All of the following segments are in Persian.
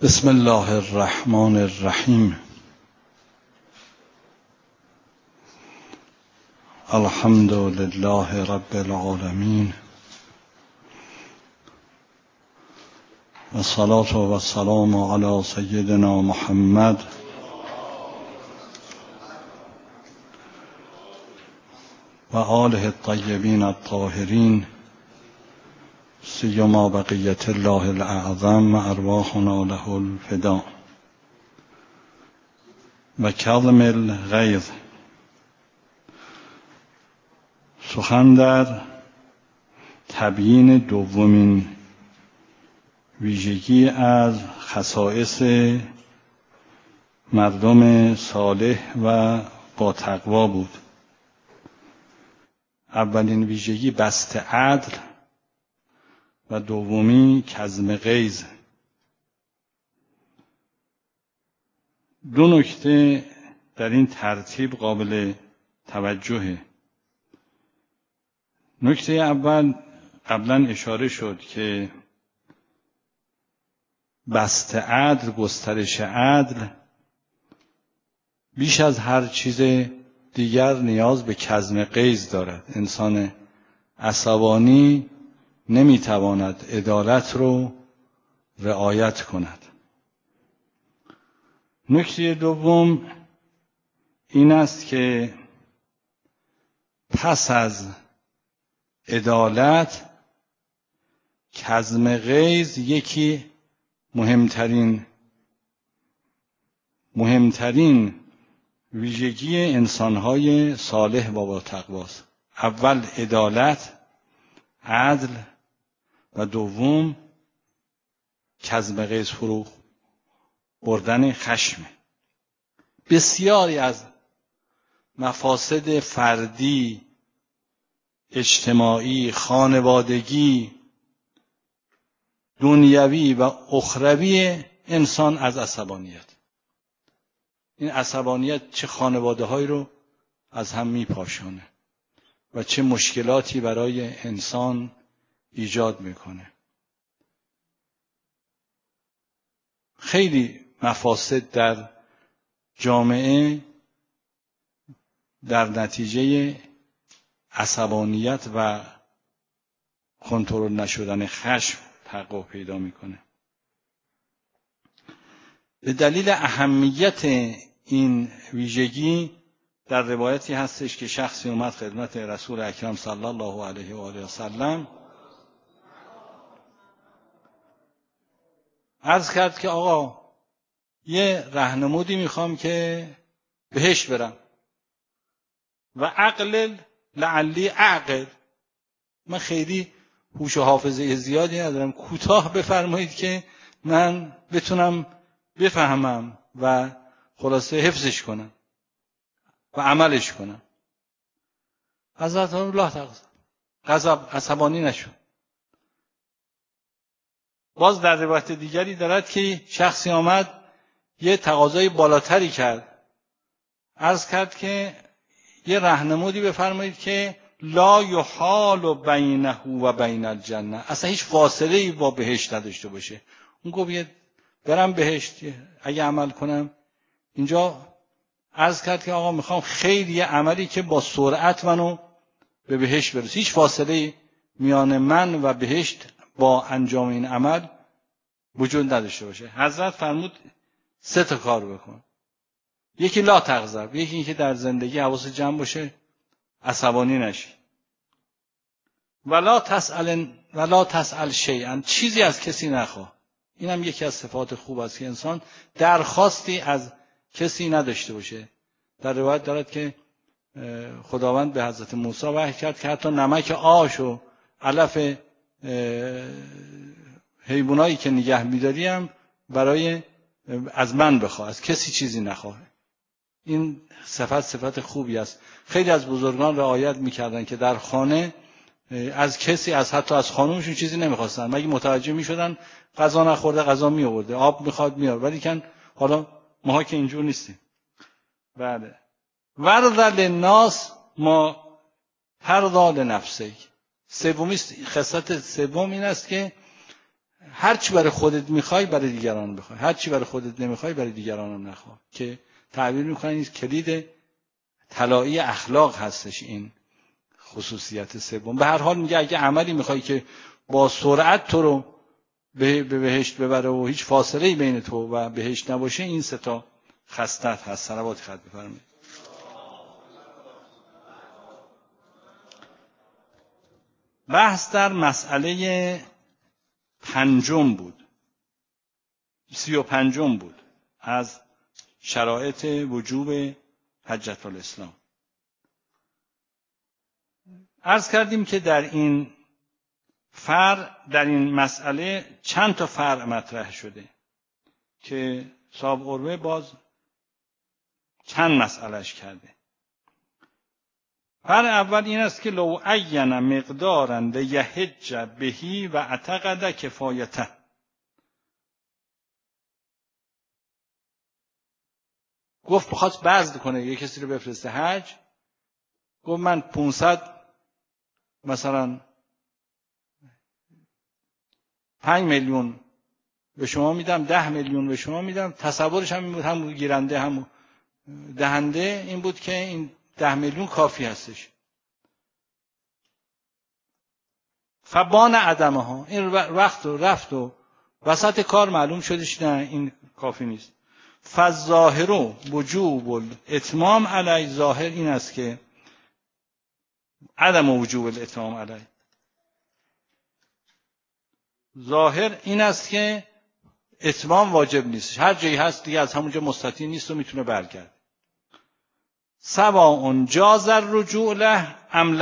بسم الله الرحمن الرحیم. الحمد لله رب العالمین و الصلاة و السلام علی سیدنا محمد و آله الطیبین الطاهرین سیما بقیت الله الاعظم و ارواحنا له الفدا. و کظم الغیظ. سخن در تبیین دومین ویژگی از خصائص مردم صالح و با تقوا بود. اولین ویژگی بسط عدل و دومی کظم غیظ. دو نکته در این ترتیب قابل توجهه. نکته اول قبلا اشاره شد که بسط عدل، گسترش عدل بیش از هر چیز دیگر نیاز به کظم غیظ دارد. انسان عصبانی نمیتواند عدالت رو رعایت کند. نکته دوم این است که پس از عدالت کظم غیظ یکی مهمترین ویژگی انسان‌های صالح و با تقواست. اول عدالت، عدل و دوم کظم غیظ، فرو بردن خشم. بسیاری از مفاسد فردی، اجتماعی، خانوادگی، دنیوی و اخروی انسان از عصبانیت. این عصبانیت چه خانواده‌هایی رو از هم میپاشونه و چه مشکلاتی برای انسان ایجاد میکنه. خیلی مفاسد در جامعه در نتیجه عصبانیت و کنترل نشدن خشم تحقق پیدا میکنه. به دلیل اهمیت این ویژگی در روایتی هستش که شخصی اومد خدمت رسول اکرم صلی الله علیه و آله و سلم عرض کرد که آقا یه راهنمودی میخوام که بهش برم و عقل لعلی عقل. من خیلی هوش و حافظه زیادی ندارم، کوتاه بفرمایید که من بتونم بفهمم و خلاصه حفظش کنم و عملش کنم. حضرت الله غضب عصبانی نشد. باز در روایت دیگری دارد که شخصی آمد یه تقاضای بالاتری کرد. عرض کرد که یه راهنمودی بفرمایید که لا یحال بینه و بین الجنه، اصلا هیچ فاصله‌ای با بهشت نداشته باشه. اون گفت برم بهشت اگه عمل کنم. اینجا عرض کرد که آقا میخوام خیلی یه عملی که با سرعت منو به بهشت برسه، هیچ فاصله میان من و بهشت با انجام این عمل وجود نداشته باشه. حضرت فرمود 3 کار بکن. یکی لا تغضب، یکی این که در زندگی حواس جمع باشه، عصبانی نشی. ولا تسأل شیئا، چیزی از کسی نخواه. اینم یکی از صفات خوب است که انسان درخواستی از کسی نداشته باشه. در روایت دارد که خداوند به حضرت موسی وحی کرد که حتی نمک آش و علف حیوانایی که نگه می‌داری هم برای از من بخواه، از کسی چیزی نخواه. این صفت خوبی است. خیلی از بزرگان رعایت می‌کردن که در خانه از کسی، حتی از خانومشون چیزی نمی‌خواستن. مگه متوجه می‌شدن غذا نخورده غذا می‌آورده، آب می‌خواد می‌آورد. ولی کن حالا ماها که اینجور نیستیم. بله. ورد للناس ما ترضى لنفسک. خصلت سوم این است که هر چی برای خودت میخوای برای دیگران بخوای، هر چی برای خودت نمیخوای برای دیگران هم نخواه، که تعبیر میکنن این کلید طلایی اخلاق هستش. این خصوصیت سوم. به هر حال میگه اگه عملی میخوای که با سرعت تو رو به بهشت ببره و هیچ فاصله‌ای بین تو و بهشت نباشه، این سه تا خصلت هست. صلوات خط بفرمایید. بحث در مسئله 5 بود، 35 بود از شرایط وجوب حجة الاسلام. عرض کردیم که در این در این مسئله چند تا فرع مطرح شده که صاحب قربه باز چند مسئلهش کرده. فرع اول این است که لو عین مقدارا لیحج بهی و اعتقد کفایته. گفت بخواست بذل کنه، یه کسی رو بفرسته حج، گفت من 500 مثلا 5 میلیون به شما میدم، 10 میلیون به شما میدم. تصورش هم این بود، هم گیرنده هم دهنده این بود که این 10 میلیون کافی هستش. فبان عدمه ها، این وقت و رفت و وسط کار معلوم شدش نه این کافی نیست. فالظاهر وجوب الاتمام علی، ظاهر این است که عدم وجوب الاتمام علی، ظاهر این است که اتمام واجب نیست. هر جایی هست دیگه از همونجا مستطیع نیست و میتونه برگرد. سواء جاز الرجوع له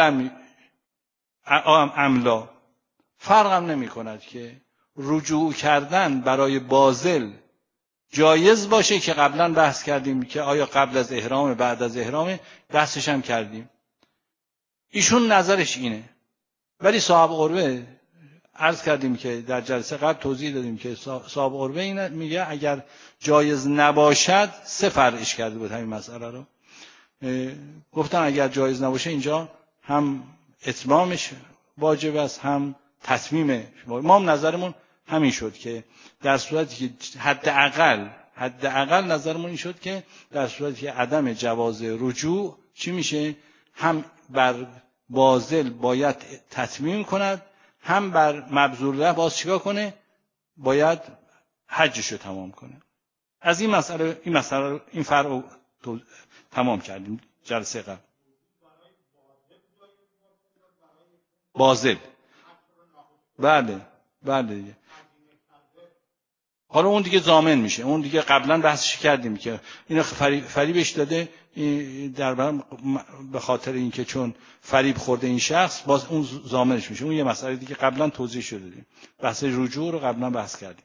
ام لا، فرق هم نمی کند که رجوع کردن برای باذل جایز باشه، که قبلا بحث کردیم که آیا قبل از احرام بعد از احرام، بحثش هم کردیم. ایشون نظرش اینه، ولی صاحب قربه عرض کردیم که در جلسه قبل توضیح دادیم که صاحب قربه این میگه اگر جایز نباشد، 3 فرعش کرده بود همین مسئله رو. گفتن اگر جایز نباشه اینجا هم اتمامش واجب است هم تتمیمش. ما هم نظرمون همین شد که در صورتی که حداقل نظرمون این شد که در صورتی که عدم جواز رجوع چی میشه، هم بر باذل باید تتمیم کند، هم بر مبذول له باز چیکار کنه، باید حجش رو تمام کنه. از این مسئله این فرع رو تمام کردیم جلسه قبل. باذل، بله دیگه. حالا اون دیگه ضامن میشه، اون دیگه قبلا بحثش کردیم که اینو فریبش داده در به خاطر اینکه چون فریب خورده این شخص، باز اون ضامنش میشه. اون یه مسئله دیگه قبلا توضیح شده دیم، بحث رجوع رو قبلا بحث کردیم.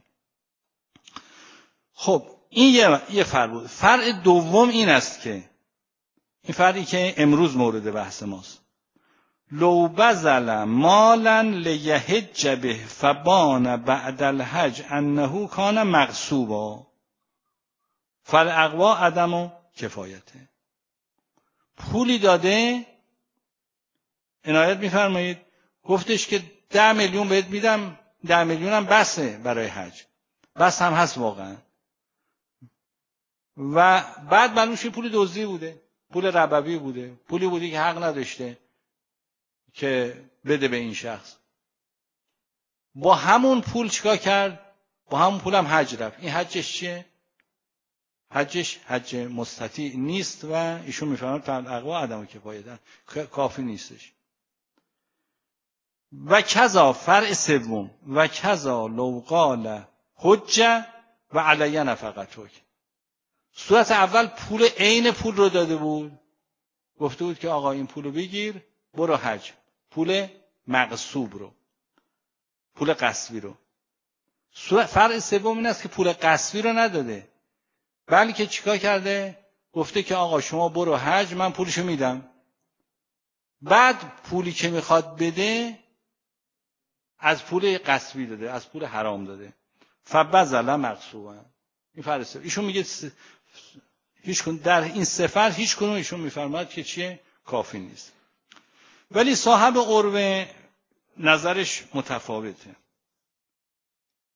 خب این یه فرع بود. فرع دوم این است که این فرعی که امروز مورد بحث ماست، لو بذل مالا لیحج به فبان بعد الحج انه کان مغصوبا فالاقوا عدم کفایته. پولی داده، عنایت میفرمایید، گفتش که 10 میلیون بهت میدم، 10 میلیون هم بسه برای حج، بس هم هست واقعا، و بعد معلوم شد پول دزدی بوده، پول ربوی بوده، پولی بوده که حق نداشته که بده به این شخص. با همون پول چیکار کرد؟ با همون پول هم حج رفت. این حجش چیه؟ حجش حج مستطیع نیست و ایشون میفهمن فالاقوا عدم کفایت، کافی نیستش. و کذا فرع سوم، و کذا لو قال حجه و علی نفقتک. صورت اول پول عین پول رو داده بود، گفته بود که آقا این پولو بگیر برو حج، پول مغصوب رو، پول غصبی رو. فرع سوم این است که پول غصبی رو نداده، بلکه چیکار کرده؟ گفته که آقا شما برو حج، من پولشو میدم. بعد پولی که میخواد بده از پول غصبی داده، از پول حرام داده. فبذل مغصوبا. این فرع سوم. ایشون میگه در این 3 فرع هیچ کنون ایشون میفرماد که چیه؟ کافی نیست. ولی صاحب قربه نظرش متفاوته.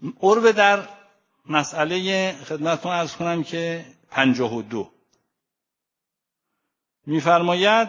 عربه در مسئله خدمتتون عرض کنم که 52 میفرماید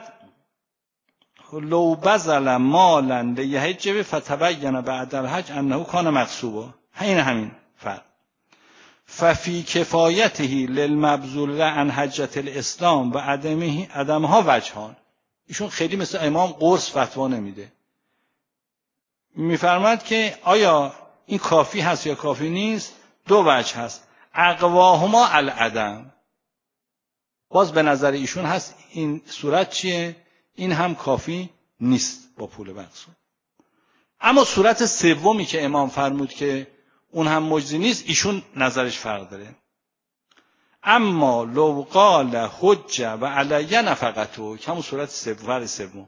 لو بذل مالا لیحج فتبین بعد الحج انه کان مغصوبا. همین فرق. ففی کفایته للمبذول عن حجة الاسلام و عدمها وجهان. ایشون خیلی مثل امام قرص فتوا نمیده. میفرماید که آیا این کافی هست یا کافی نیست؟ دو وجه هست. اقواهما العدم. باز به نظر ایشون هست این صورت چیه؟ این هم کافی نیست با پول مقصود. اما صورت سومی که امام فرمود که اون هم مجزی نیست، ایشون نظرش فرق داره. اما لو قال حج و علی نفقته، که همون صورت سوم،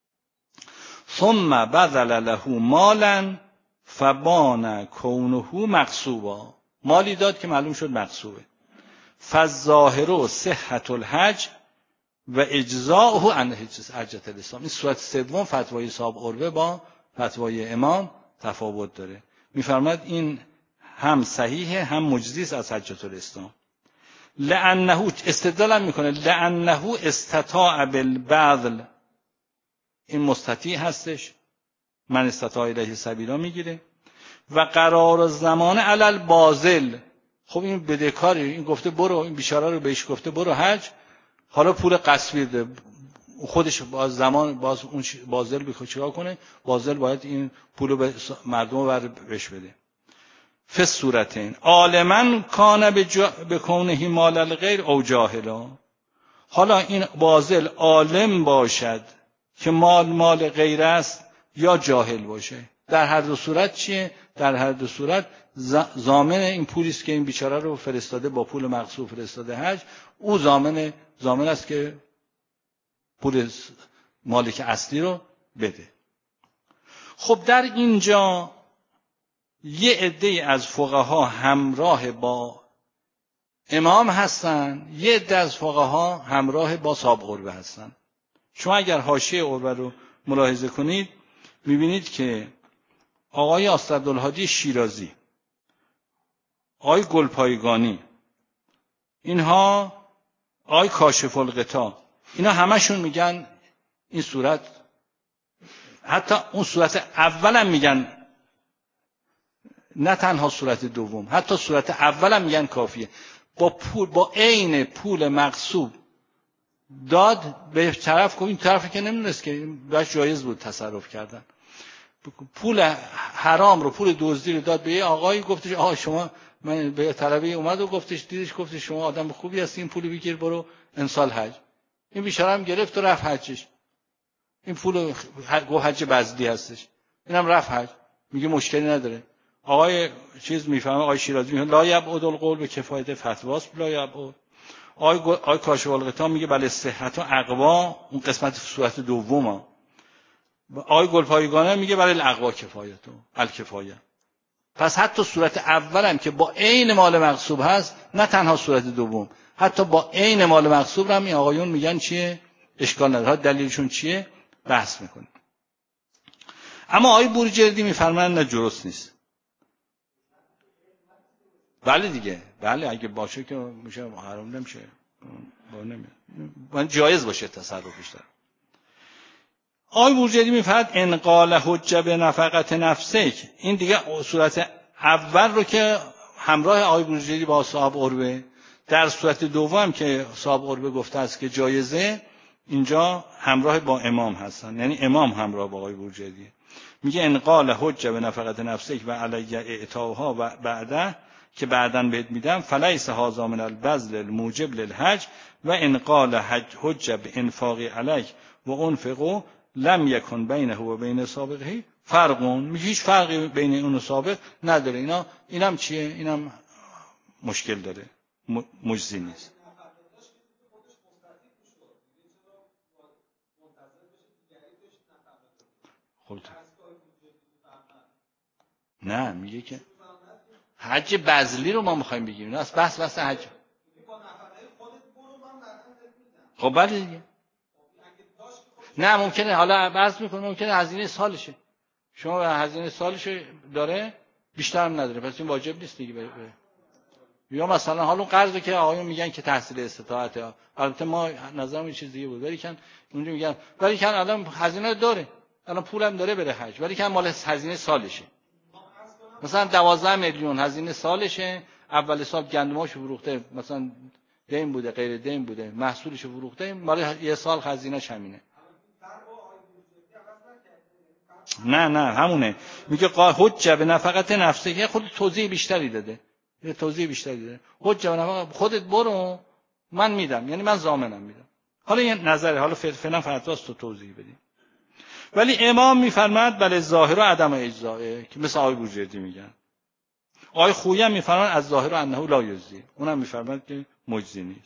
ثم بذل له مالا فبان کونه مغصوبا، مالی داد که معلوم شد مغصوبه، فالظاهر صحة الحج و اجزاؤه عن حجة الاسلام. این صورت سوم فتوای صاحب عروه با فتوای امام تفاوت داره. میفرماید این هم صحیحه هم مجزی است از حجة الاسلام. لانه استدلال میکنه لانه استطاع بالبذل، این مستطیع هستش، من استطاع الیه سبیلا میگیره. و قرار زمان علی الباذل، خب این بدهکاری، این گفته برو، این بیچاره رو بهش گفته برو حج، حالا پول قسمی ده، خودش باز زمان باز اون باذل بخواد چیکار کنه؟ باذل باید این پولو به مردم رو بهش بده. فی صورتین عالما کان بکونه مال الغیر او جاهلا. حالا این باذل عالم باشد که مال غیر است یا جاهل باشه، در هر دو صورت چیه؟ در هر دو صورت ضامن این پولی است که این بیچاره رو فرستاده، با پول مغصوب فرستاده حج، او ضامن است که پول مالک اصلی رو بده. خب در اینجا یه عده از فقها همراه با امام هستن، یه عده از فقها همراه با صاحب عروه هستن. شما اگر حاشیه عروه رو ملاحظه کنید میبینید که آقای اسدالهادی شیرازی، آقای گلپایگانی، اینها، آقای کاشف الغطا، اینا همشون میگن این صورت، حتی اون صورت اولم میگن، نه تنها صورت دوم، حتی صورت اولم میگن کافیه. با عین پول مغصوب داد به طرف، این طرفی که نمیدونست که باش جایز بود تصرف کردن، پول حرام رو، پول دزدی رو داد به یه آقایی، گفتش آقا شما، من به طلبه اومد و گفتش شما آدم خوبی هستی، این پولو بگیر برو امسال حج. این بیچاره هم گرفت و رفت حجش. این پول حج بزدی هستش، اینم رفت حج، میگه مشکلی نداره. آقای چیز میفهمه، آقای شیرازی میگه لا یبعد القول به کفایت فتواست لا یبعد. آقای کاشف الغطا میگه بله صحت و اقوا، اون قسمت صورت دومه. آقای گلپایگانه میگه بله الاقوا کفایت و الکفایه. پس حتی صورت اولم که با عین مال مغصوب هست، نه تنها صورت دوم، حتی با عین مال مغصوب هم این آقایون میگن چیه؟ اشکال نداره. دلیلشون چیه؟ بحث میکنه. اما آقای بروجردی میفرمایند نه، درست نیست. بله دیگه، بله اگه باشه که میشه، حرام نمیشه، من جایز باشه تصرفش داره. آقای بروجردی میفرماید ان قال حج بنفقه نفسک، این دیگه صورت اول رو که همراه آقای بروجردی با صاحب عروه، در صورت دوم که صاحب عروه گفته است که جایزه، اینجا همراه با امام هستن، یعنی امام همراه با آقای بروجردی. میگه ان قال حج بنفقه نفسک و علی اعطاها و بعده، که بعداً بهت میدم، فلیس هذا من البذل الموجب للحج و ان قال حج بانفاق علیک و انفقوا لم یکن بینه و بین سابقه فرقون، هیچ فرقی بین اون و سابق نداره. اینم چیه؟ اینم مشکل داره، مجزی نیست. خب نه، میگه که حج بذلی رو ما میخوایم بگیریم، نه بس حج. خب بله دیگه، نه ممکنه، حالا عرض میکنه ممکنه هزینه سالشه، شما هزینه سالش داره، بیشتر هم نداره، پس این واجب نیست دیگه. یا مثلا حالا قرضی که آقایون میگن که تحصیل استطاعته، البته ما نظرم این چیز دیگه بود، ولی کن اونجا میگن ولی کن الان هزینه داره، الان پولم داره بره حج، ولی کن مال هزینه سالشه، مثلا 12 میلیون هزینه سالشه، اول سال گندماشو فروخته، مثلا دین بوده غیر دین بوده، محصولشو فروخته، مال یه سال هزینه‌ش همینه. نه همونه، میگه حجه به نفقت نفسه، خود توضیح بیشتری داده، حجه به نفقت خودت برو من میدم، یعنی من ضامنم میدم. حالا یه نظره، حالا فعلا فتواست تو توضیح بدیم. ولی امام میفرماد بله ظاهر و عدم اجزائه، که مثل آقای بوجردی میگن. آقای خویی هم میفرماد از ظاهر و انه لا یجزی، اونم میفرماد که مجزی نیست.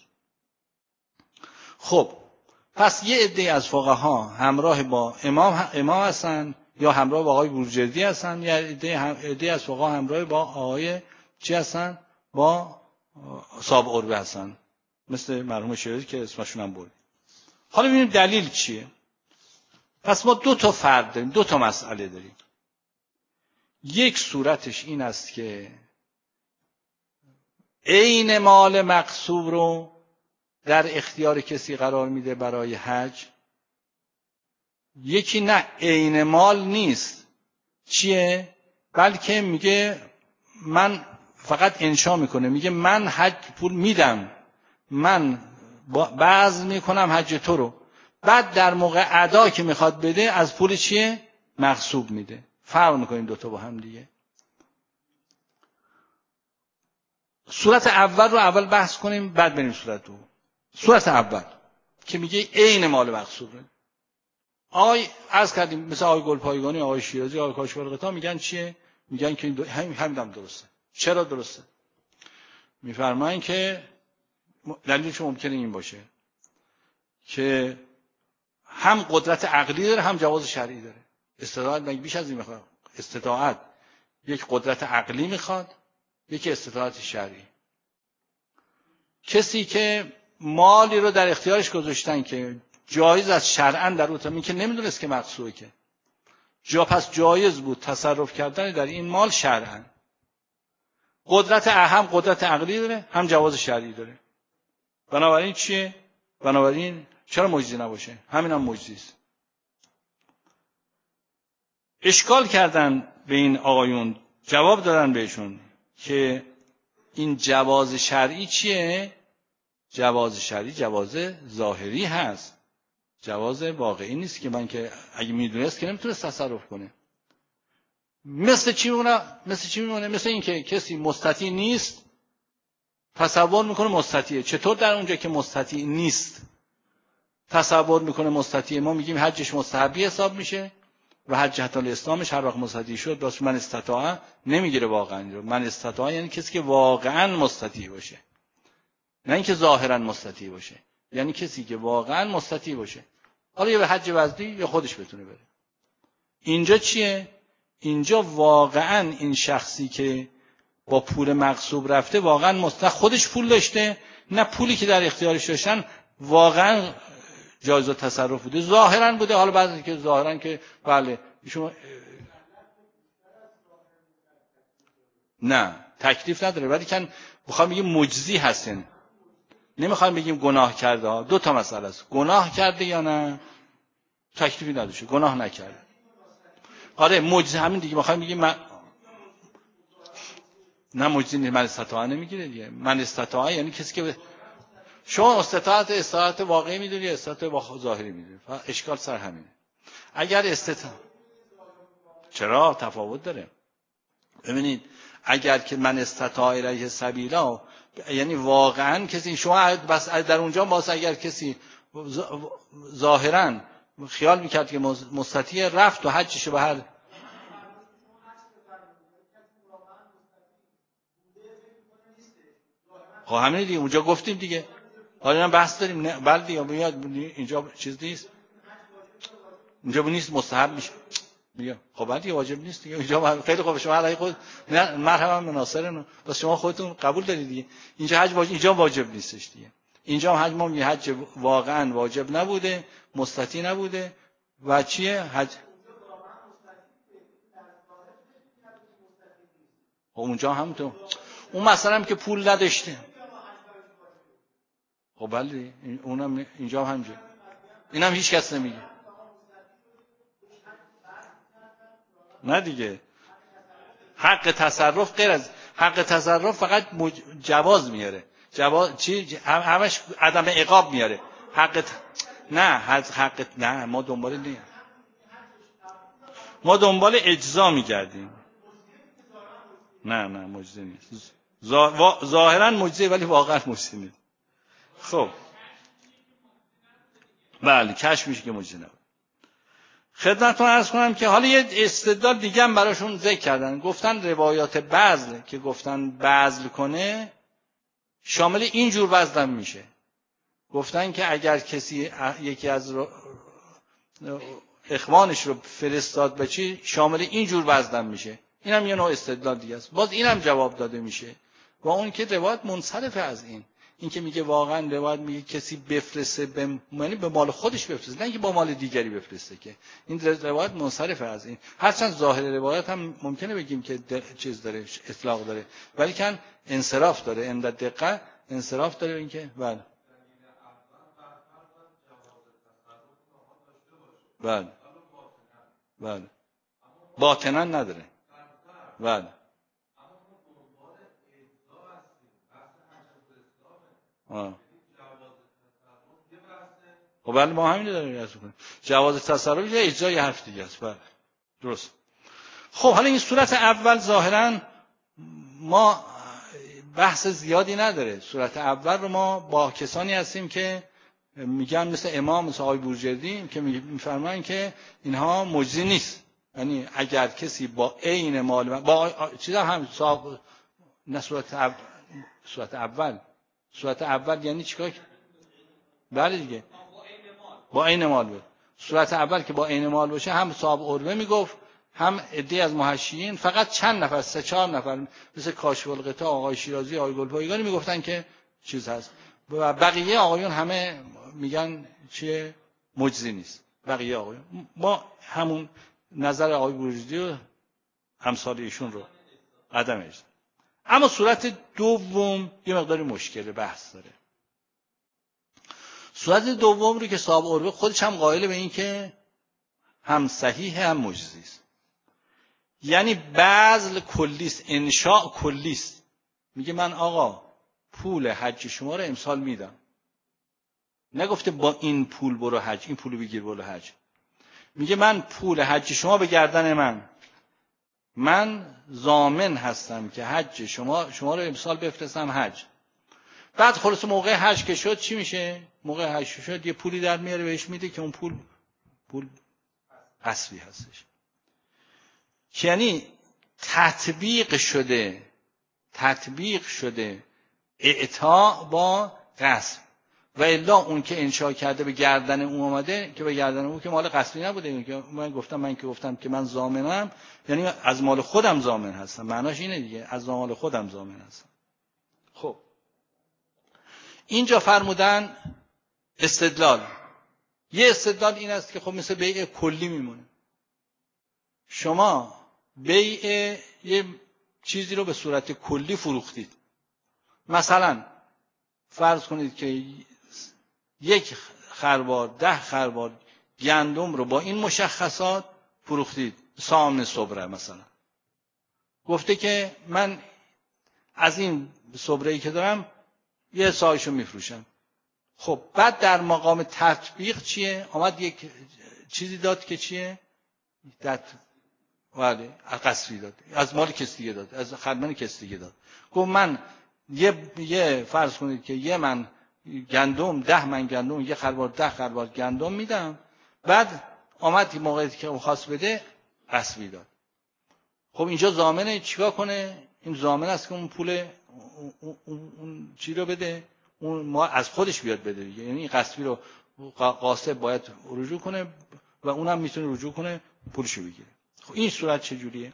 خب پس یه عده از فقها همراه با امام هستن یا همراه با آقای بوجردی هستن، یا عده از فقها همراه با آقای چی هستن؟ با صاحب عربه هستن، مثل مرحوم شیرازی که اسمشون هم برد. حالا ببینیم دلیل چیه. پس ما دو تا فرد داریم، دو تا مسئله داریم. یک صورتش این است که عین مال مغصوب رو در اختیار کسی قرار میده برای حج. یکی نه عین مال نیست، چیه؟ بلکه میگه من فقط انشا میکنه، میگه من حج پول میدم، من بذل میکنم حج تو رو، بعد در موقع ادا که میخواد بده از پول چیه؟ مغصوب میده. فرق میکنیم دوتا با هم دیگه. صورت اول رو اول بحث کنیم، بعد بریم صورت دو. صورت اول که میگه عین مال مغصوبه. آقای عرض کردیم مثل آقای گلپایگانی، آقای شیرازی، آقای کاشف‌الغطا میگن چیه؟ میگن که همین درسته. چرا درسته؟ میفرمایند که دلیلش ممکنه این باشه که هم قدرت عقلی داره هم جواز شرعی داره. استطاعت بیش از این میخواد. استطاعت یک قدرت عقلی میخواد، یکی استطاعت شرعی. کسی که مالی رو در اختیارش گذاشتن که جایز از شرعاً در اون تامین که نمیدونست که مقصوده، که پس جایز بود تصرف کردن در این مال شرعاً. قدرت هم قدرت عقلی داره هم جواز شرعی داره. بنابراین چیه؟ بنابراین چرا مجزی نباشه؟ همین هم مجزی است. اشکال کردن به این آقایون، جواب دادن بهشون که این جواز شرعی چیه؟ جواز شرعی جواز ظاهری هست، جواز واقعی نیست که من که اگه میدونست که نمیتونست تصرف کنه. مثل چی میمونه؟ مثل این که کسی مستطیع نیست تصور میکنه مستطیعه. چطور در اونجا که مستطیع نیست تصور میکنه مستطیعه؟ ما میگیم حجش مستحبی حساب میشه و حج جهت الاسلامش هر وقت مستطیع شد واسه من استطاعه نمیگیره. واقعا من استطاعه یعنی کسی که واقعا مستطیع باشه، نه اینکه ظاهرا مستطیع باشه، یعنی کسی که واقعا مستطیع باشه. حالا یا به حج وزدی یا خودش بتونه بره. اینجا چیه؟ اینجا واقعا این شخصی که با پول مغصوب رفته واقعا نه خودش پول داشته نه پولی که در اختیارش داشتن واقعا جایز تصرف بوده، ظاهرا بوده. حالا بعضی که ظاهرا که بله شما نه تکلیف نداره، ولی کن میخوام بگیم مجزی هستن، نمیخوایم بگیم گناه کرده. دو تا مسئله است، گناه کرده یا نه، تکلیفی نداشته، گناه نکرده. آره مجزی همین دیگه. میخوایم بگیم نه مجزی نیست، من استطاعه نمیگیره دیگه. من استطاعه یعنی کسی که شما استطاعت واقعی میدونی، استطاعت ظاهری میدونی. اشکال سر همینه. اگر چرا تفاوت داره؟ ببینید اگر که من استطاعه الیه سبیلا یعنی واقعا کسی، شما بس در اونجا باز اگر کسی ظاهرا خیال میکرد که مستطیع رفت و حجش به هر خب همین دیگه اونجا گفتیم دیگه. حالا بحث داریم نه بله دیگه میاد اینجا چیز نیست، اینجا نیست مستحب میشه میگه خب بعد واجب نیست دیگه. اینجا خیلی خوب شما علی خود نه مرحبا مناصرن بس شما خودتون قبول دارید دیگه. اینجا حج واجب، اینجا واجب نیستش دیگه. اینجا حج ما میگه حج واقعا واجب نبوده، مستطیع نبوده و چیه حج اونجا هم تو اون مثلا هم که پول نداشته. خب بله اونم اینجا هم همینجوری. اینم هیچ کس نمیگه. نه دیگه. حق تصرف غیر از حق تصرف فقط جواز میاره. جواز چی همش عدم عقاب میاره. نه ما دنبال اجزا میگردیم. نه مجزی نیست. ظاهرا مجزی ولی واقعا مجزی نیست. خب بله کشف میشه که مجزی نبود. خدمتتون عرض کنم که حالا یه استدلال دیگه هم براشون ذکر کردن. گفتن روایات بذل که گفتن بذل کنه شامل این جور بذل میشه. گفتن که اگر کسی یکی از اخوانش رو فرستاد به چی شامل این جور بذل میشه. اینم یه نوع استدلال دیگه است. باز اینم جواب داده میشه. و اون که روایت منصرفه از این که میگه واقعا روایت میگه کسی بفرسته یعنی به مال خودش بفرسته، نه اینکه با مال دیگری بفرسته، که این روایت منصرفه از این. هرچند ظاهر روایت هم ممکنه بگیم که چیز داره، اطلاق داره، ولی کن انصراف داره، عند دقت انصراف داره. این که بله باطنا نداره. بله خب بله ما همین داریم عرض می‌کنیم. جواز تصرف یا اجزای حرف دیگه است. بله درست. خب حالا این صورت اول ظاهرا ما بحث زیادی نداره. صورت اول رو ما با کسانی هستیم که میگن مثل امام، مثل آقای بورجردی که میفرمایند که اینها مجزی نیست. یعنی اگر کسی با عین مال با چیزا هم صاحب نه صورت اول یعنی چیکار؟ بله دیگه با عین مال بود. صورت اول که با عین مال باشه هم صاحب عروه میگفت هم عده از محشیین، فقط چند نفر 3-4 نفر مثل کاشف الغطا آقای شیرازی آقای گلپایگانی میگفتن که چیز هست و بقیه آقایون همه میگن چیه مجزی نیست. بقیه آقایون ما همون نظر آقای بورجردی و امثال ایشون رو عدم اجزا. اما صورت دوم یه مقداری مشکل بحث داره. صورت دوم رو که صاحب عروه خودش هم قائل به این که هم صحیح هم مجزی است. یعنی بذل کلیست، انشاء کلیست. میگه من آقا پول حج شما رو امسال میدم. نگفته با این پول برو حج، این پولو بگیر برو حج. میگه من پول حج شما به گردن من ضامن هستم که حج شما رو امسال بفرستم حج. بعد خلاص موقع حج که شد چی میشه؟ موقع حج شد یه پولی در میاره بهش میده که اون پول اصلی هستش. یعنی تطبیق شده اعطا با قسم. و الا اون که انشاء کرده به گردن اون اومده که به گردن اون که مال قسمی نبوده. که من گفتم که من ضامنم، یعنی از مال خودم ضامن هستم. معناش اینه دیگه، از مال خودم ضامن هستم. خب اینجا فرمودن استدلال. یه استدلال این است که خب مثل بیع کلی میمونه. شما بیع یه چیزی رو به صورت کلی فروختید. مثلا فرض کنید که 1 خروار 10 خروار گندم رو با این مشخصات فروختید. سام صبره مثلا گفته که من از این صبره‌ای که دارم یه سایشو میفروشم. خب بعد در مقام تطبیق چیه؟ آمد یک چیزی داد که چیه؟ ولی قصری داد، از مال کسی دیگه داد، از خدمت کسی دیگه داد. گفت من یه فرض کنید که یه من گندم 10 من گندم 1 خروار 10 خروار گندم میدم. بعد آمد موقعی که خواست بده قصری داد. خب اینجا ضامنه چیکار کنه؟ این ضامن است که اون پول اون چی رو بده، اون ما از خودش بیاد بده دیگه. یعنی قصری رو قاصد باید رجوع کنه و اونم میتونه رجوع کنه پولشو بگیره. خب این صورت چجوریه؟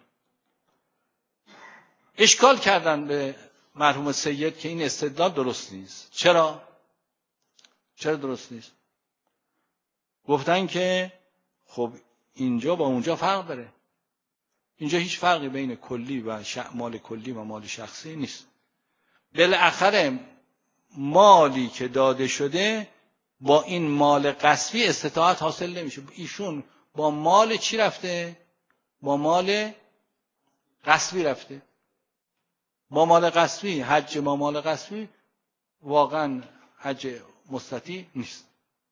اشکال کردن به مرحوم سید که این استدلال درست نیست. چرا درست نیست؟ گفتن که خب اینجا با اونجا فرق داره. اینجا هیچ فرقی بین کلی و مال کلی و مال شخصی نیست. بالاخره مالی که داده شده با این مال غصبی استطاعت حاصل نمیشه. ایشون با مال چی رفته؟ با مال غصبی رفته. با مال غصبی، حج با مال غصبی واقعا حج مستطیع نیست.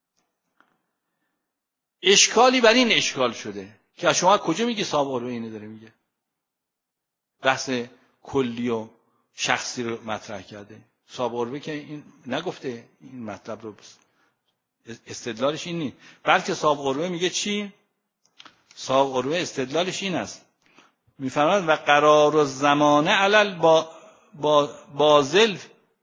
اشکالی بر این اشکال شده که شما کجا میگی صاحب قربه اینو داره میگه؟ بحث کلی و شخصی رو مطرح کرده. صاحب قربه که این نگفته این مطلب رو، استدلالش این نیست، بلکه صاحب قربه میگه چی؟ صاحب قربه استدلالش این است، میفرماید و قرار الزمانه علل بازل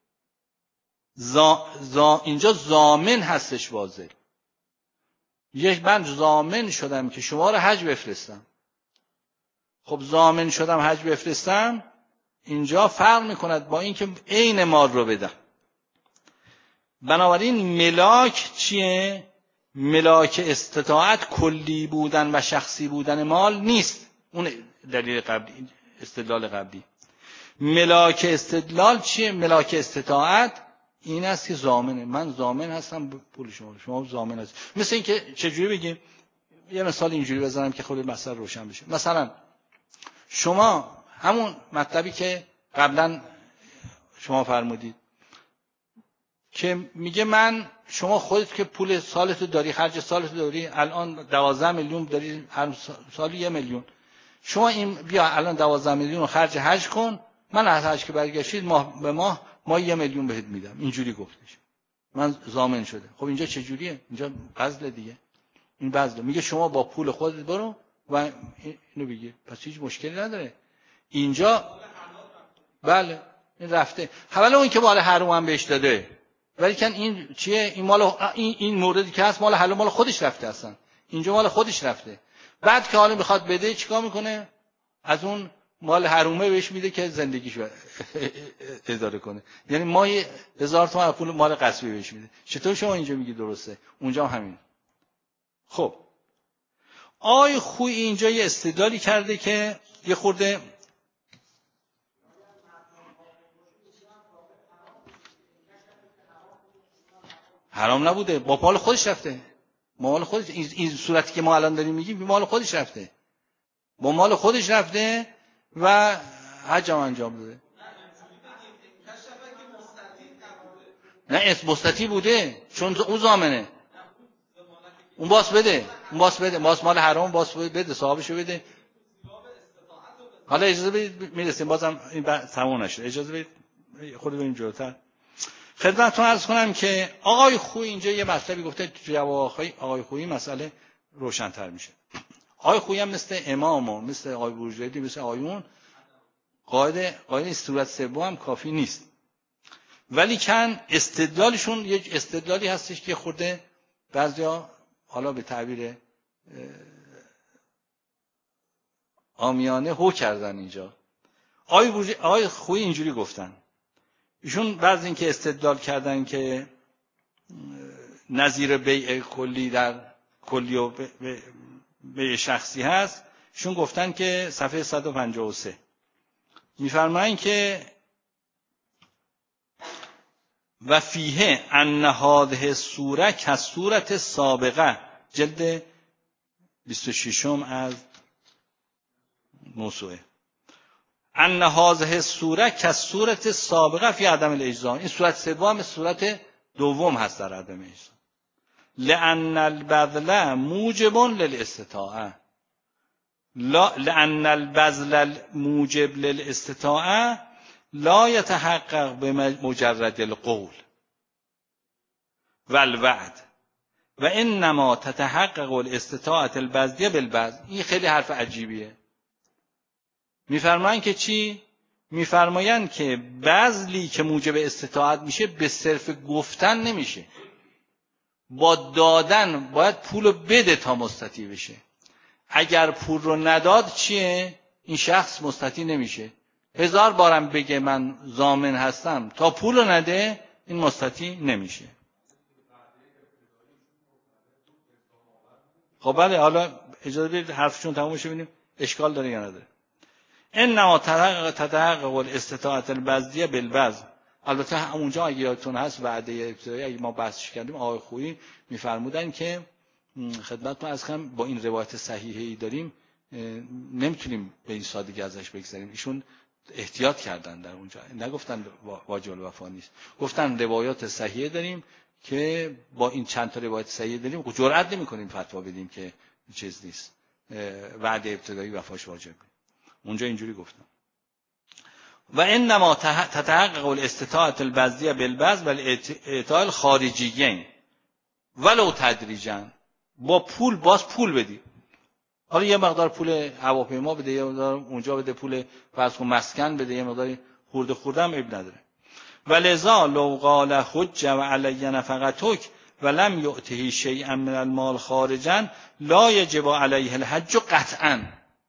اینجا ضامن هستش. بازل من ضامن شدم که شما رو حج بفرستم. خب ضامن شدم حج بفرستم، اینجا فرق میکند با اینکه عین مال رو بدم. بنابراین ملاک چیه؟ ملاک استطاعت کلی بودن و شخصی بودن مال نیست. اون دلیل قبلی، استدلال قبلی. ملاک استدلال چیه؟ ملاک استطاعت این است که ضامنه، من ضامن هستم پول شما ضامن هست. مثل این که چجوری بگیم، یه مثال اینجوری بزنم که خود مسئله روشن بشه. مثلا شما همون مطلبی که قبلا شما فرمودید که میگه من، شما خودت که پول سالتو داری، خرج سالتو داری، الان 12 میلیون داری، هر سال 1 میلیون، شما این بیا الان 12 میلیون رو خرج حج کن، من از حج که برگشتید ماه به ماه 1 میلیون بهت میدم. اینجوری گفتش، من ضامن شده. خب اینجا چه جوریه؟ اینجا بذل دیگه. این بذل میگه شما با پول خودت برو و اینو بگیر، پس هیچ مشکلی نداره اینجا. بله این رفته. حالا اون که مال حرام هم بهش داده، ولی کن این چیه؟ این مال این موردی که هست مال حلال، مال خودش رفته اصلا. اینجا مال خودش رفته. بعد که حالا میخواد بده چیکار میکنه؟ از اون مال حرومه بهش میده که زندگیشو اداره کنه. یعنی ماه 1000 تومان پول مال غصبی بهش میده. چطور شما اینجا میگی درسته؟ اونجا هم همین. خب آقای خویی اینجا یه استدلالی کرده که یه خورده حرام نبوده، با مال خودش رفته. مال خودش، این صورتی که ما الان داریم میگیم مال خودش رفته، با مال خودش رفته و حج هم انجام داده. نه اسم مستطیع بوده، چون اون ضامنه. اون باس بده، اون باس بده، باس مال حرام باس بده، صاحبشو بده. حالا اجازه بدید میرسیم، بازم این تموم نشد، اجازه بدید خود بریم جلوتر. خدمتتون عرض کنم که آقای خویی اینجا یه مطلبی گفته، جواب آقای خویی مسئله روشن‌تر میشه. آقای خویی هم مثل امام و مثل آقای بروجردی مثل آقایون قاعده صورت سوم هم کافی نیست، ولی کن استدلالشون یک استدلالی هستش که خورده بعضیا حالا به تعبیر عامیانه هو کردن. اینجا آقای خویی اینجوری گفتن، ایشون بعض این که استدلال کردن که نظیر بیع کلی در کلی و بیع شخصی هست، ایشون گفتن که صفحه 153 میفرمایند که و فیه ان هذه الصوره کصورت سابقه، جلد 26 از موسوعه، ان هذه الصوره کصورت سابقه فی عدم الاجزاء، این صورت سوم صورت دوم هست در عدم اجزاء. لان البذل موجب للاستطاعه، لان البذل موجب للاستطاعه لا يتحقق بمجرد القول والوعد و انما تتحقق الاستطاعه البذلیه بالبذل. این خیلی حرف عجیبیه. میفرمایند که چی؟ میفرمایند که بذلی که موجب استطاعت میشه به صرف گفتن نمیشه، با دادن باید پولو بده تا مستطیع بشه. اگر پول رو نداد چیه؟ این شخص مستطیع نمیشه. 1000 بارم بگه من ضامن هستم، تا پول رو نده این مستطیع نمیشه. خب بله، حالا اجازه بدید حرفشون تموم بشه ببینیم اشکال داره یا نداره؟ انما تتحقق الاستطاعت البذلیه بالبذل. البته اونجا اگه یادتون هست وعده ابتدایی اگه ما بحثش کردیم آقای خویی میفرمودن که خدمتتون عرض کنم با این روایت صحیحی داریم نمیتونیم به این سادگی ازش بگذریم. ایشون احتیاط کردن در اونجا، نگفتن واجب الوفا نیست، گفتن روایات صحیحه داریم که با این چند تا روایت صحیحه داریم جرئت نمی‌کنیم فتوا بدیم که چیز نیست وعده ابتدایی وفاش واجب. اونجا اینجوری گفتن. و انما تتحقق الاستطاعت البذلیه بالبذل و الاعطاء الخارجیین ولو تدریجا. با پول باز پول بدی، حالا یه مقدار پول هواپیما بده، یه مقدار اونجا بده، پول فرض کن مسکن بده، یه مقدار خورده هم عیب نداره. ولذا لو قال حج و علی نفقتک ولم یؤته شیئا من المال خارجا لا یجب علیه الحج قطعا.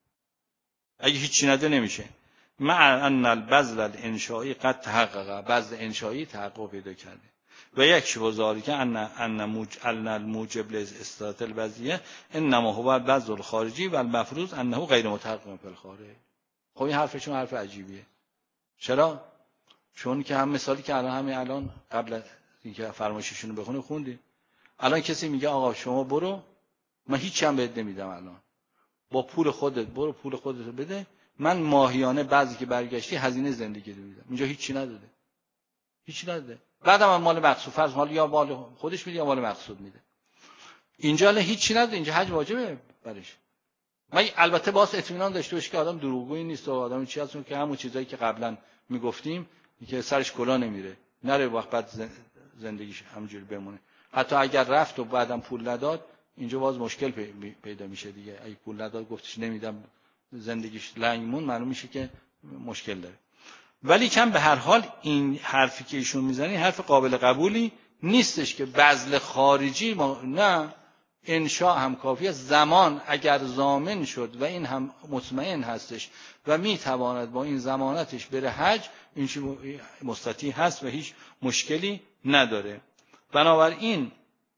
اگه هیچی نده نمیشه. مع ان البذل الانشایی قد تحقق، بذل انشایی تحقق پیدا کرده. و یک شوزاری که ان الموجب لاستطاعت البذلیه انما هو البذل الخارجی و المفروض انه غیر متحقق فی الخارج. خب این حرفشون حرف عجیبیه. چرا؟ چون که هم مثالی که همین الان قبل اینکه فرمایششون رو بخونه خوندیم. الان کسی میگه آقا شما برو، من هیچی هم بهت نمیدم، الان با پول خودت برو، پول خودت رو بده، من ماهیانه بعضی که برگشتی هزینه زندگی رو میدم. اینجا هیچی نداده، هیچی نداده. بعدم مال مقصود فرض حال یا مال خودش میده یا مال مقصود میده. اینجا نه هیچی نداده، اینجا حج واجبه برش. من البته باز اطمینان داشته باشه که آدم دروغگویی نیست و آدم چی هست که همون چیزایی که قبلا میگفتیم که سرش کلا نمیره، نره وقت بعد زندگیش همینجوری بمونه. حتی اگر رفت و بعدم پول نداد اینجا باز مشکل پیدا میشه دیگه. اگه پول نداد گفتش نمیدم زندگیش لنگمون، معلوم میشه که مشکل داره. ولی کم به هر حال این حرفی که ایشون میزنی حرف قابل قبولی نیستش که بذل خارجی نه، انشاء هم کافیه. زمان اگر ضامن شد و این هم مطمئن هستش و میتواند با این ضمانتش بره حج، این مستطیع هست و هیچ مشکلی نداره. بنابراین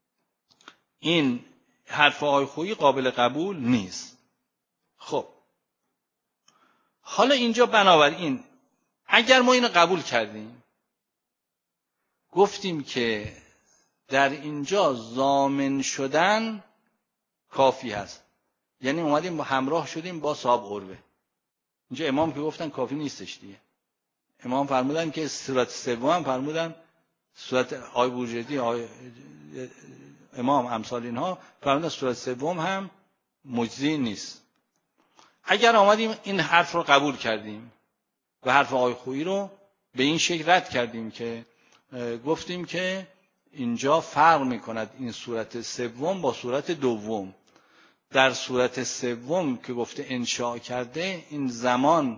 این حرف آقای خویی قابل قبول نیست. خب حالا اینجا بنابراین اگر ما اینو قبول کردیم، گفتیم که در اینجا ضامن شدن کافی هست، یعنی اومدیم همراه شدیم با صاحب قربه. اینجا امام که گفتن کافی نیستش دیگه. امام فرمودن که صورت سوم فرمودن، صورت آی بورجردی امام امثال اینها فرمودن صورت سوم هم مجزی نیست. اگر آمدیم این حرف رو قبول کردیم و حرف آقای خویی رو به این شکل رد کردیم که گفتیم که اینجا فرق میکند این صورت سوم با صورت دوم. در صورت سوم که گفته انشاء کرده این زمان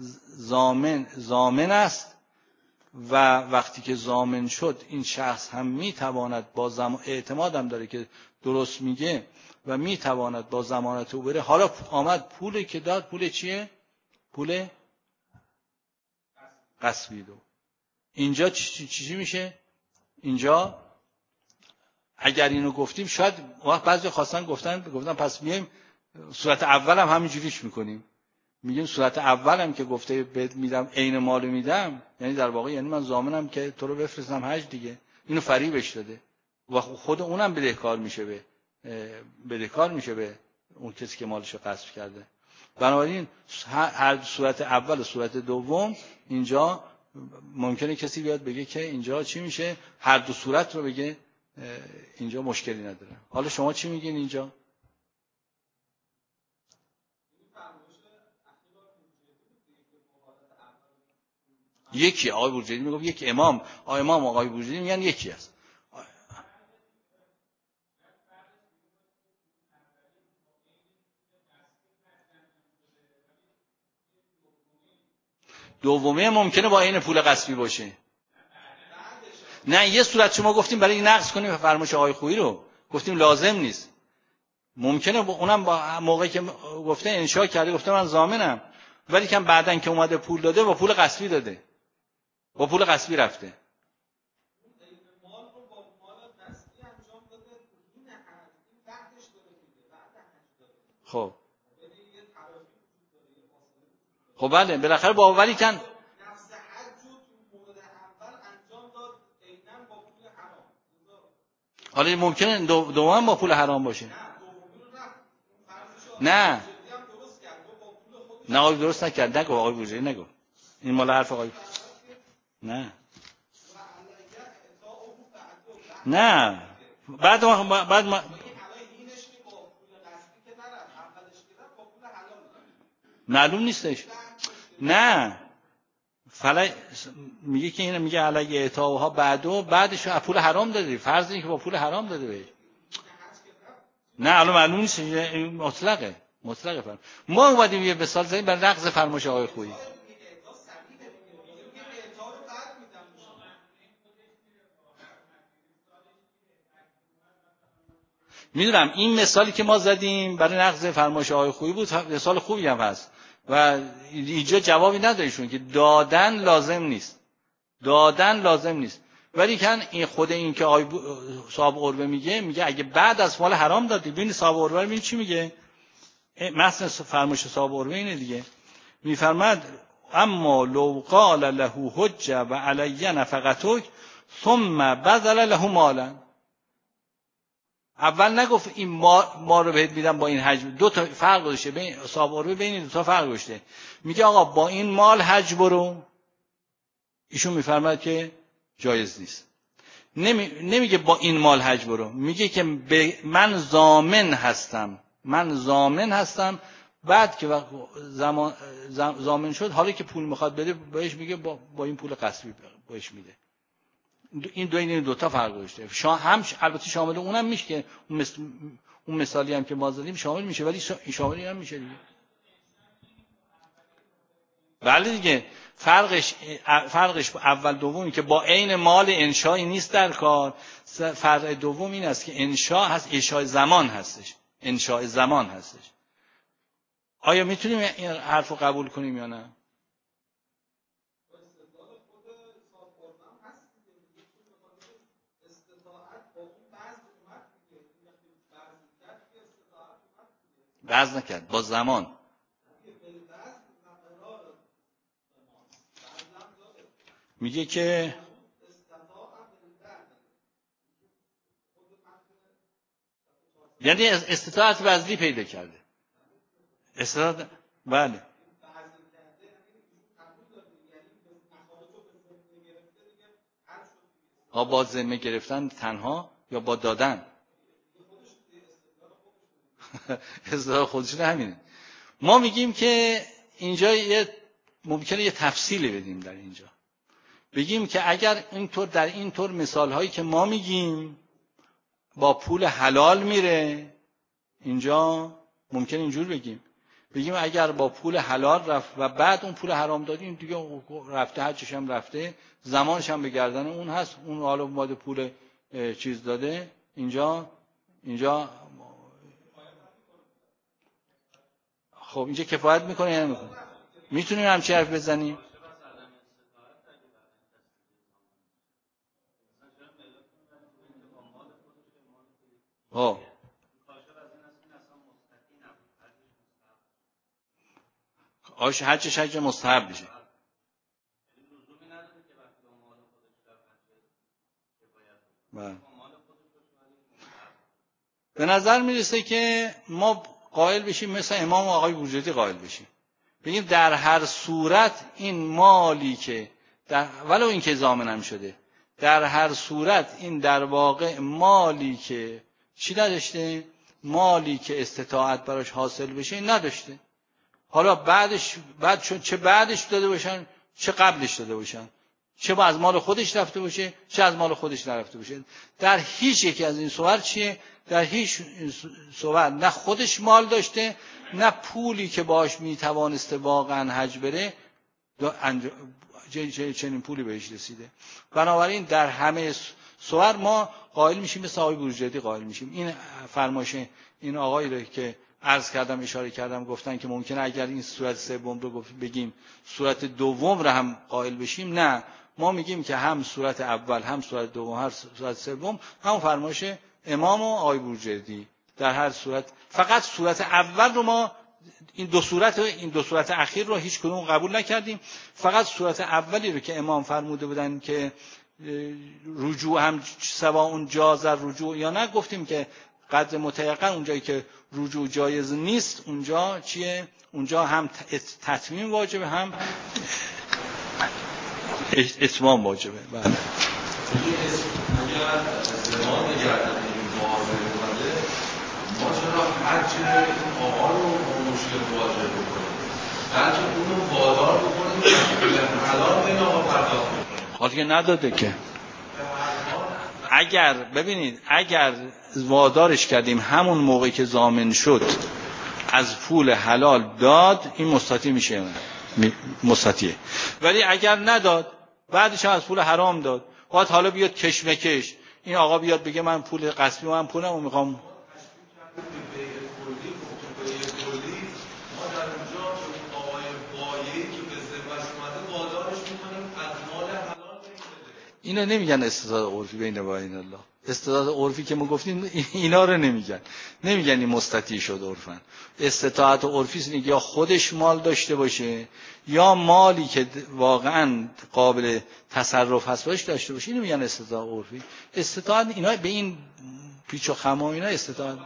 ضامن است و وقتی که ضامن شد این شخص هم میتواند با زمان اعتماد هم داره که درست میگه و میتواند با ضمانت او بره. حالا آمد پولی که داد، پول چیه؟ پول غصبی دو. اینجا چی میشه؟ اینجا اگر اینو گفتیم شاید وقت بعضی خواستن گفتن پس میایم صورت اول هم همینجوریش میکنیم، میگیم صورت اول هم که گفته بهت میدم عین مالو میدم، یعنی در واقع یعنی من ضامنم که تو رو بفرستم حج دیگه. اینو فریبش داده و خود اونم بدهکار میشه به اون کسی که مالشو غصب کرده. بنابراین هر صورت اول و صورت دوم اینجا ممکنه کسی بیاد بگه که اینجا چی میشه، هر دو صورت رو بگه اینجا مشکلی نداره. حالا شما چی میگین اینجا؟ یکی آقای بورجردی میگه یک امام آقای بورجردی میگن یکی است. دومیه ممکنه با این پول غصبی باشه. نه یه صورت شما گفتیم برای نقض کنیم فرمایش آقای خویی رو، گفتیم لازم نیست. ممکنه اونم با موقعی که گفته انشاء کرده گفته من ضامنم، ولی که بعدن که اومده پول داده با پول غصبی داده، با پول غصبی رفته. خب خب بله بالاخره با ولی کن حالا ممکنه دوم با پول حرام باشه. نه آقای درست نکرد. نگو آقای بوجهری نگو. این مال حرف آقای نه بعد ما معلوم نیستش. نه میگه که این میگه علیه اعطاها بعدش پول حرام داده. فرض اینه که با پول حرام داده بهش. نه الان معلوم نیست. مطلقه فرم. ما اومدیم یه مثال زدیم برای نقض فرمایش آقای خویی. میدونم این مثالی که ما زدیم برای نقض فرمایش آقای خویی بود، مثال خوبی هم هست و اینجا جوابی نداریشون که دادن لازم نیست. ولی کن این خود این که آقای صاحب قربه میگه اگه بعد از مال حرام دادی. ببین صاحب قربه ببین چی میگه. مثلا فرمایش صاحب قربه اینه دیگه. میفرماد اما لو قال له حجه و علی نفقتک ثم بذل له مالا. اول نگفت این ما رو بهت میدم با این حج. دو تا فرق گذاشته بین صاحب قربه، بین دو تا فرق گذاشته. میگه آقا با این مال حج برو. ایشون میفرماد که جایز نیست. نمیگه با این مال حج برو، میگه که من ضامن هستم. بعد که ضامن شد، حالا که پول میخواد بده بهش میگه با این پول قسمی بهش میده. این دو تا فرق داشته. هم البته شامل اونم میشه که اون مثالی هم که ما زدیم شامل میشه، ولی شامل هم میشه دیگه. بله دیگه. فرقش اول دومی که با عین مال انشایی نیست در کار. فرق دوم این است که انشا هست، انشای زمان هستش. آیا میتونیم این حرف رو قبول کنیم یا نه؟ بحث نکرد با زمان. میگه که یعنی استطاعت بذلی پیدا کرده. استطاعت بله. با ذمه گرفتن تنها یا با دادن؟ استطاعت خودشون همینه. ما میگیم که اینجا ممکنه یه تفصیلی بدیم در اینجا. بگیم که اگر در اینطور مثال هایی که ما میگیم با پول حلال میره، اینجا ممکن اینجور بگیم اگر با پول حلال رفت و بعد اون پول حرام دادیم دیگه رفته، حجش هم رفته، زمانش هم به گردن اون هست، اون حالا اومده پول چیز داده. اینجا خب اینجا کفایت میکنه یا نمیکنه؟ میتونیم همچه حرف بزنیم؟ حجش حج مستحب میشه. به نظر میرسه که ما قائل بشیم مثل امام آقای بوجردی قائل بشیم، بگیم در هر صورت این مالی که ولو این که ضامن هم شده، در هر صورت این در واقع مالی که چی نداشته، مالی که استطاعت براش حاصل بشه نداشته. حالا چه بعدش داده باشن چه قبلش داده باشن، چه از مال خودش رفته باشه چه از مال خودش نرفته باشه، در هیچ یکی از این صور چیه؟ در هیچ صور نه خودش مال داشته نه پولی که باش میتوانسته واقعا حج بره چنین پولی بهش رسیده. بنابراین در همه صور ما قائل میشیم مثل آقای بوجردی قائل میشیم. این فرمایش این آقایی رو که عرض کردم اشاره کردم گفتن که ممکنه اگر این صورت سوم رو بگیم صورت دوم رو هم قائل بشیم. نه، ما میگیم که هم صورت اول هم صورت دوم هم صورت سوم هم فرمایش امام و آقای بوجردی در هر صورت. فقط صورت اول رو ما این دو صورت اخیر رو هیچ کدوم قبول نکردیم. فقط صورت اولی رو که امام فرموده بودن که رجوع هم سواء جاز رجوع یا نه، گفتیم که قدر متیقن اونجایی که رجوع جایز نیست اونجا چیه؟ اونجا هم تتمیم واجبه هم اتمام واجبه. بله. اگر زمان گردن این معاصر اومده، ما چرا حج این آقا رو مشکل واجب بکنیم؟ بلکه اونو وادار بکنیم که حلال به این آقا پرداخت بکنیم. حالا که نداده که. اگر ببینید اگر وادارش کردیم همون موقعی که ضامن شد از پول حلال داد، این مستطیع میشه، مستطیعه. ولی اگر نداد بعدش هم از پول حرام داد، باید حالا بیاد کشمکش، این آقا بیاد بگه من پول غصبی من پولمو میخوام. اینا نمیگن استعداد عرفی بین وبین الله. استعداد عرفی که ما گفتیم اینا رو نمیگن این مستطیع شد عرفن. استطاعت عرفی است یا خودش مال داشته باشه یا مالی که واقعا قابل تصرف هست باشه داشته باشه. اینو میگن استطاعت عرفی. استطاعت اینا به این پیچ و خم اینا استطاعت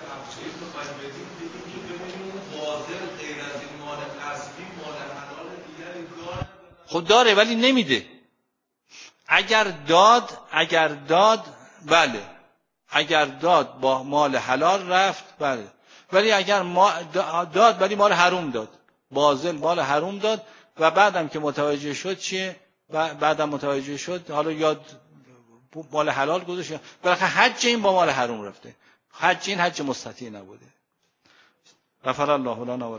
خود داره ولی نمیده. اگر داد بله، اگر داد با مال حلال رفت بله، ولی اگر داد ولی مال حرام داد، باطل مال حرام داد و بعدم که متوجه شد چیه؟ بعدم متوجه شد حالا یاد مال حلال گذاشت، بالاخره حج این با مال حرام رفته. حج این حج مستطیع نبوده. غفر الله لنا.